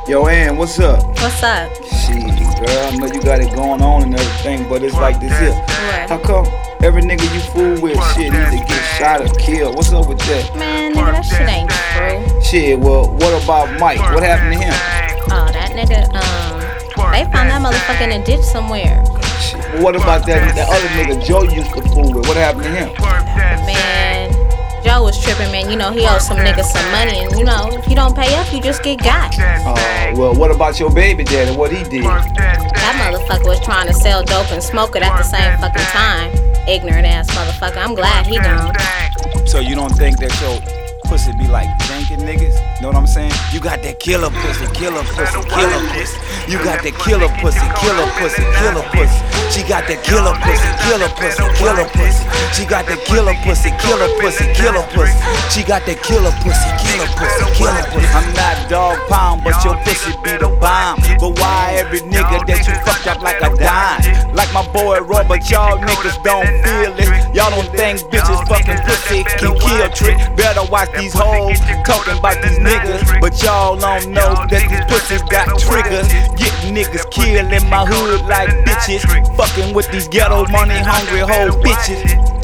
Yo, Ann, what's up? What's up? Shit, girl, I know you got it going on and everything, but it's like this here. What? How come every nigga you fool with shit either get shot or killed? What's up with that? Man, nigga, that shit ain't true. Shit, well, what about Mike? What happened to him? Oh, that nigga, they found that motherfucker in a ditch somewhere. Shit, well, what about that other nigga Joe used to fool with? What happened to him? Man, Joe was tripping, man. You know, he owed some niggas some money, and you know, if you don't pay up, you just get got. Well, what about your baby daddy? What he did? That motherfucker was trying to sell dope and smoke it at the same fucking time. Ignorant ass motherfucker. I'm glad he gone. So you don't think that your pussy be like jankin' niggas? Know what I'm saying? You got that killer pussy, killer pussy, killer pussy. You got that killer pussy, killer pussy, killer pussy. She got that killer pussy, killer pussy, killer pussy. She got that killer pussy, killer pussy, killer pussy. She got that killer pussy, killer pussy, killer pussy. I'm not dog pound, but your pussy be the bomb. But why every nigga that you fucked up like a dime? Like my boy Roy, but y'all niggas don't feel it. Y'all don't think bitches fucking pussy can kill trick. Better watch these hoes talking about these niggas, but y'all don't know that these pussies got triggers. Getting niggas killed in my hood like bitches. Fucking with these ghetto money hungry hoe bitches.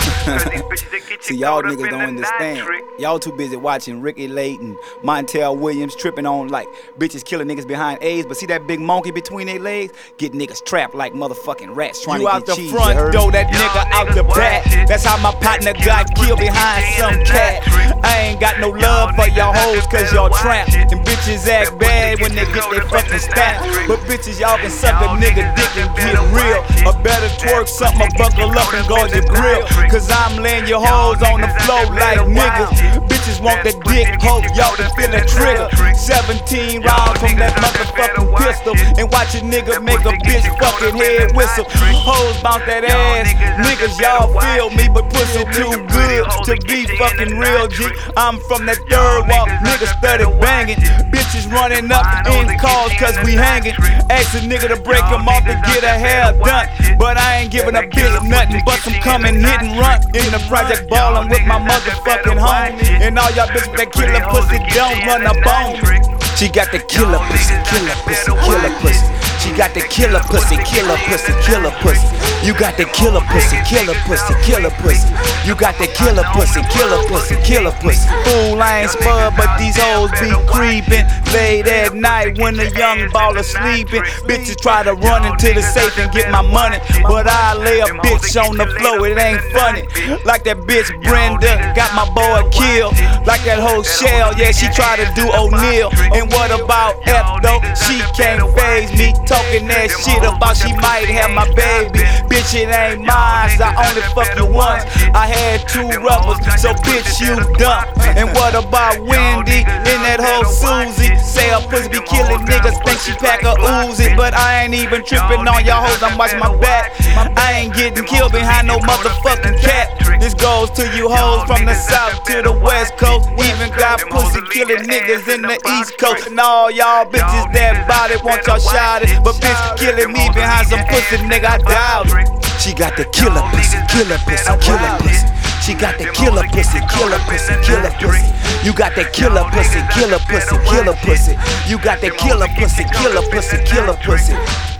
See, y'all niggas don't understand. Y'all too busy watching Ricky Lake and Montel Williams tripping on like bitches killing niggas behind AIDS. But see that big monkey between their legs? Get niggas trapped like motherfucking rats trying to get cheese. You out the front door, that nigga out the back. That's how my partner got killed behind some cat. I ain't got no love for y'all hoes cause y'all trapped. And bitches act bad when they get their fucking stat. But bitches, y'all can suck a nigga dick and get real. Or better twerk something or buckle up and go to grill. Cause I'm laying your hoes on the floor like niggas. Bitches want that dick, hope y'all can feel the trigger. 17 rounds from that motherfucking pistol. And watch a nigga make a bitch fucking head whistle. Hoes bounce that ass, niggas y'all feel me, but pussy too good to be fucking real, G. I'm from that third wall, niggas started banging. Bitches running up in cars cause we hanging. Ask a nigga to break them off and get a hair done. But I ain't giving a bitch nothing but some come and hit and run. In the project ballin' with my motherfucking home. And all y'all bitches with that killer pussy don't run up on me. She got the killer pussy, killer pussy, killer pussy. She got the killer pussy, killer pussy, killer pussy. You got the killer pussy, killer pussy, killer pussy. You got the killer pussy, killer pussy, killer pussy. Fool, I ain't spud, but these hoes be creepin' late at night when the young baller sleepin'. Bitches try to run into the safe and get my money, but I lay a bitch on the floor, it ain't funny. Like that bitch Brenda got my boy killed. Like that whole Shell, yeah, she try to do O'Neal. And what about F though? She can't phase me. Talking that shit about she might have my baby. Bitch, it ain't mine, I only fuck you once. I had 2 rubbers, so bitch, you dumb. And what about Wendy and that whole Susie? Say her pussy be killing niggas, think she pack a Uzi. But I ain't even tripping on y'all hoes, I'm watching my back. I ain't getting killed behind no motherfucking cat. This goes to you hoes from the south to the west coast. Even got pussy killing niggas in the east coast. And all y'all bitches that bout it want y'all shot it. But bitch killing me behind some pussy, nigga, I doubt it. She got the killer pussy, killer pussy, killer pussy. She got the killer pussy, killer pussy, killer pussy. You got that killer pussy, killer pussy, killer pussy. You got that killer pussy, killer pussy, killer pussy.